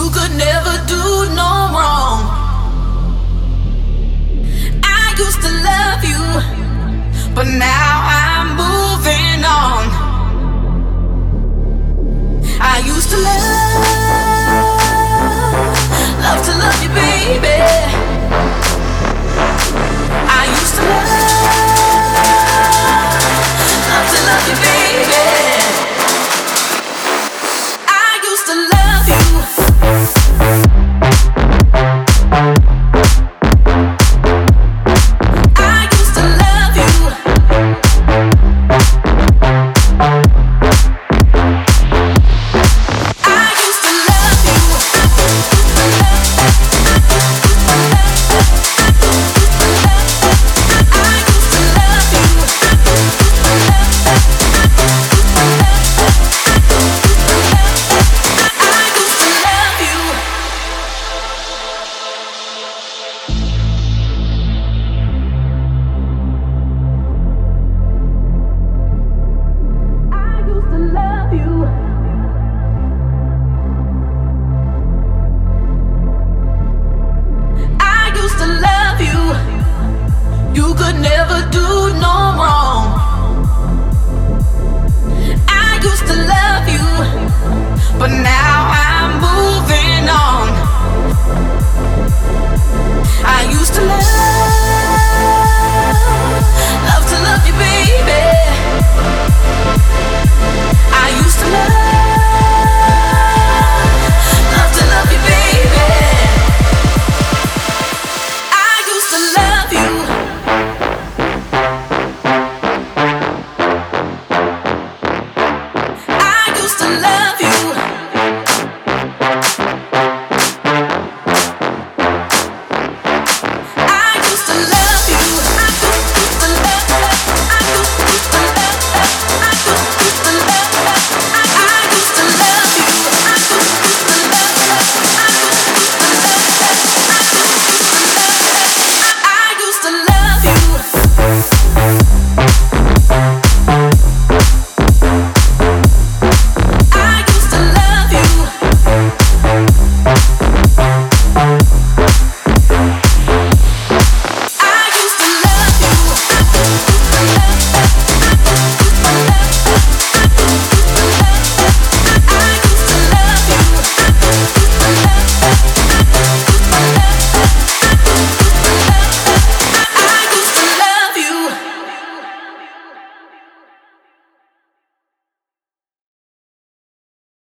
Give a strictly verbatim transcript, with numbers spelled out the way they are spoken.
You could never do no wrong. I used to love you, but now I'm moving on. I used to love, love to love you, baby. I used to love, love to love you, baby. I used to love you. You could never do no wrong.